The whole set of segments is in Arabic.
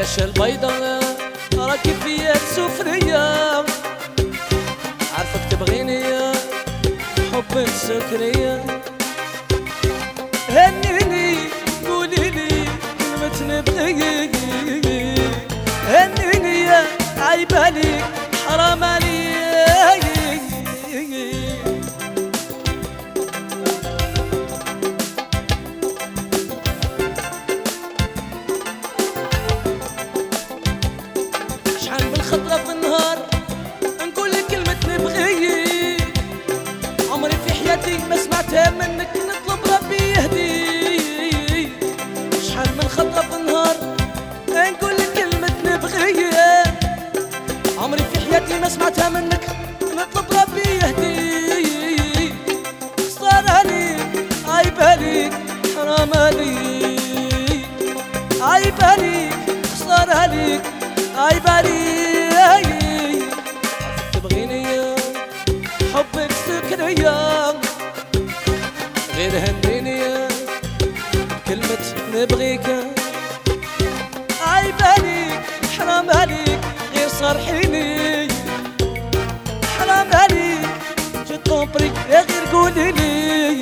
علاش البيضة راكي فيا سفرية، عارفك تبغيني حبك سكرية. هنيني قوليلي كلمة نبغيك، هنيني يا عيبالي حرام عليك. شحال من خطرة في النهار نقول لك كلمة نبغيك، عمري في حياتي ما سمعتها منك نطلب ربي يهديك. شحال من خطرة في النهار نقول لك كلمة نبغيك، عمري في حياتي ما سمعتها منك نطلب ربي يهديك. خسارة عليك عيب عليك حرام عليك، عيب عليك خسارة عليك عيب عليك. تبغيني حبك سكرية، غير هنيني كلمة نبغيك. عيب عليك حرام عليك غير صارحيني، حرام عليك جو طومبريك غير قوليلي.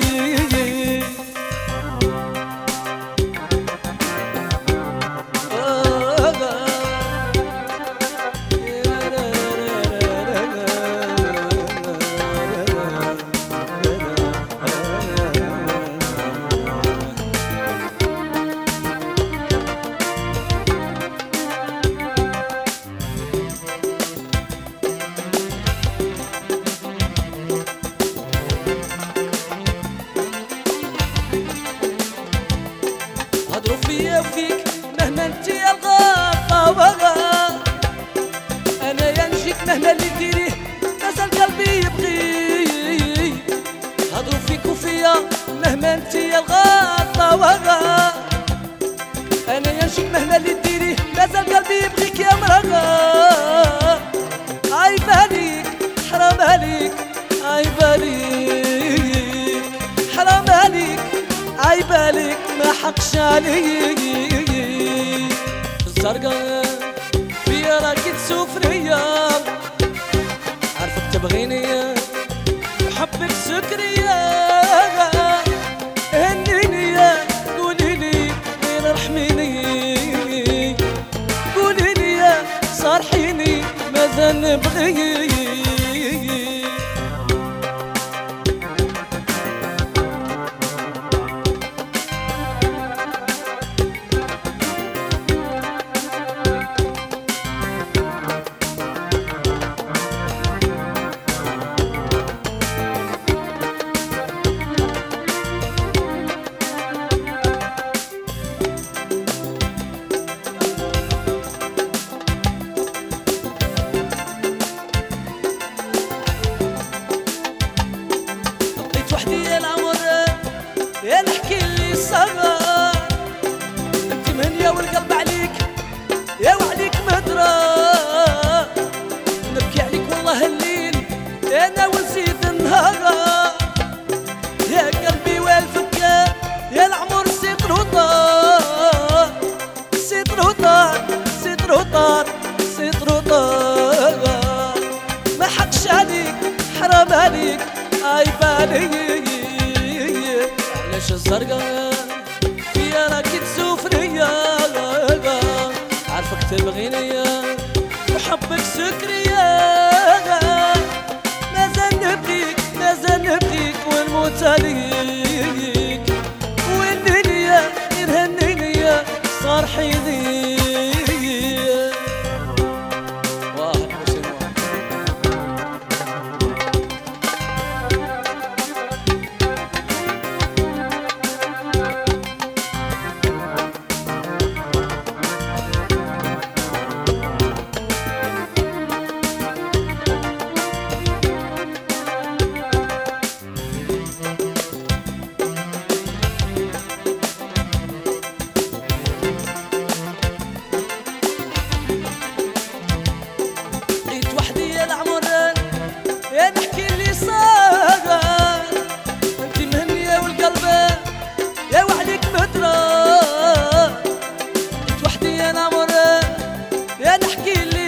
هضرو فيا وفيك مهما انتي الغلطة وغا، انا يا نجيك مهما اللي ديريه مازال قلبي يبغي. هضرو فيك وفيا مهما انتي الغلطة وغا، انا يا نجيك مهما اللي ديريه مازال قلبي يبغيك يا مرغا. عيب عليك حرام عليك عيب عليك حرام عليك عيب عليك ما حقش عليك. الزرقا فيا راكي سفرية، عارفك تبغيني وحبك سكرية. هنيني قوليلي غير ارحميني، قوليلي صارحيني ماذا نبغي. يا نحكي اللي صغر انت منيا والقلب عليك يا وعليك مهدرة. نبكي عليك والله الليل انا ونسيت النهار، يا قلبي والفكة يا العمر ستر وطار، ستر وطار ستر وطار ستر وطار. ما حقش عليك حرام عليك عيب عليك. علاش الزرقا فيا راكي سفرية، عارفك تبغيني وحبك سكرية. مازال نبغيك مازال نبغيك ونموت عليك، والنيني غير هنيني صارحيني.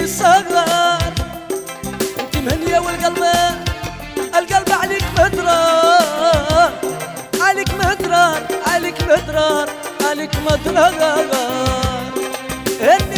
الصغار. انت مهنية والقلب القلب عليك مدرار، عليك مدرار، عليك مدرار، عليك مدرار.